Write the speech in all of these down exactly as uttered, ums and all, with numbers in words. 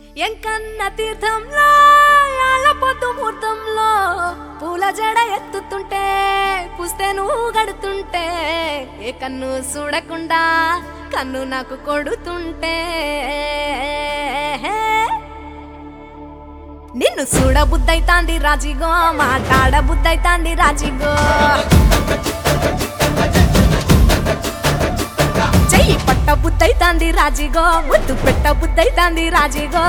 ఎంకన్న తీర్థంలో యాళ్ళ పొద్దు ముహూర్తంలో పూల జడ ఎత్తుతుంటే పుస్తే నువ్వు గడుతుంటే ఏ కన్ను చూడకుండా కన్ను నాకు కొడుతుంటే నిన్ను చూడ బుద్ధైతాంది రాజిగో మాట్లాడ బుద్ధైతాంది రాజిగో చెయ్యి పట్ట బుద్ధైతాంది రాజిగో ముద్దు పెట్ట బుద్ధైతాంది రాజిగో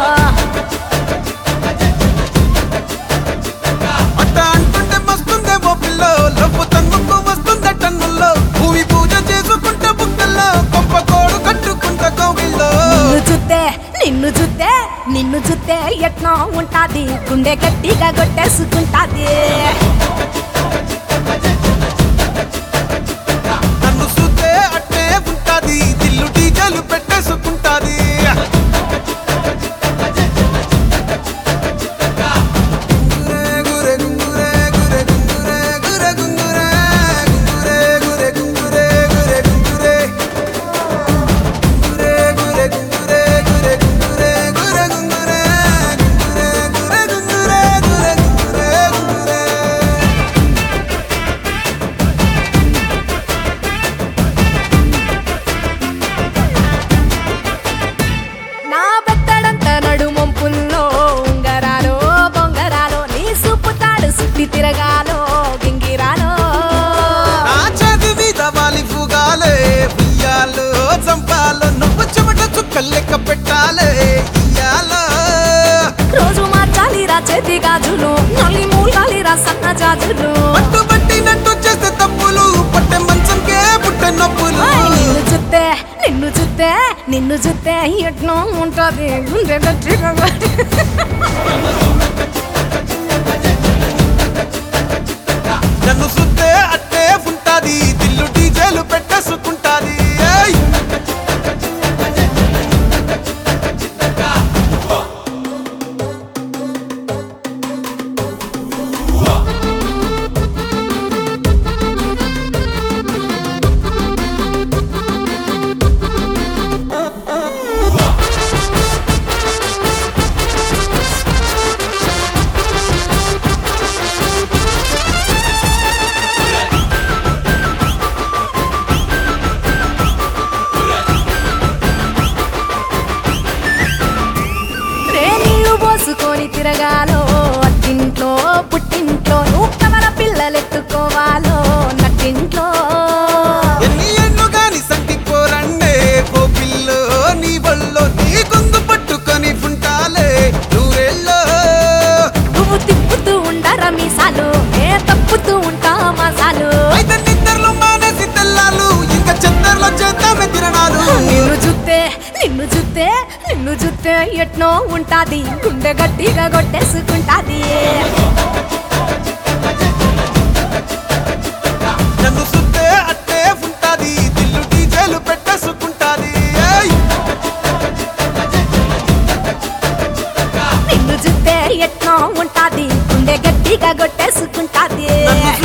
అట్ట అంటుంటే మస్తుందేమో పిల్లో లవ్వు తన్నుకు వస్తుందే టన్నుల్లో భూమి పూజ చేసుకుంటే బుక్కల్లో గొప్ప కోడు కట్టుకుంటే కోవిల్లో నిన్ను చూస్తే నిన్ను చూస్తే నిన్ను చూస్తే ఎట్నో ఉంటాది గుండె గట్టిగా కొట్టేసుకుంటాది నన్ను చూస్తే అట్టే ఉంటాది దిల్లు డీజలు పెట్టేసుకుంటాది నా బెత్తడంత నడుమొంపుల్లో ఉంగరాలో బొంగరాలో నీ సుప్పుతాడు సుట్టి తిరగాలో గింగిరాలో నా చేతి మీద వాలి ఫుగాలే ఉయ్యాలో చంపాలో నువ్వు చెమట చుక్కలు లెక్క పెట్టాలే ఇయ్యాలో రోజు మార్చాలిరా చేతి గాజులు నల్లి మూలాలిరా సన్న జాజులు పట్టు పట్టినట్టు చేస్తే తప్పులు పట్టే మంచంకే పుట్టే నొప్పులు ఓయ్ నిన్ను చూస్తే నిన్ను చూస్తే నిన్ను చూస్తే ఎట్నో ఉంటది గుండె గట్టిగా కొట్టి. నన్ను సుత్తే అట్టే ఉంటాది దిల్లు డీజేలు పెట్టేసుకుంటాది ఏయ్! రే నీళ్లు పోసుకొని తిరగాలో అత్తింట్లో పుట్టింట్లో నువ్వు కవల పిల్లలెత్తుకోవాలో నట్టింట్లో ఎన్ని ఎన్ను గాని సంటి పోరండే కోపిల్లో నీ వల్లో నీ గొంతు పట్టుకొని ఉంటాలే నూరేళ్ళో నువ్వు తిప్పుతూ ఉండరా మీసాలు ఏ తప్పుతూ ఉంటా మసాలు అయితే నిద్రలో మానేసి తెల్లాలు ఇంకా చెత్తర్లో చేద్దామే తిరణాలు నిన్ను చూస్తే నిన్ను చూస్తే నిన్ను చూస్తే ఎట్నో ఉంటాది గుండె గట్టిగా కొట్టేసుకుంటాది నన్ను సుత్తే అట్టే ఉంటాది దిల్లు డీజేలు పెట్టేసుకుంటాది ఏయ్! నిన్ను చూస్తే ఎట్నో ఉంటాది గుండె గట్టిగా కొట్టేసుకుంటాది నన్ను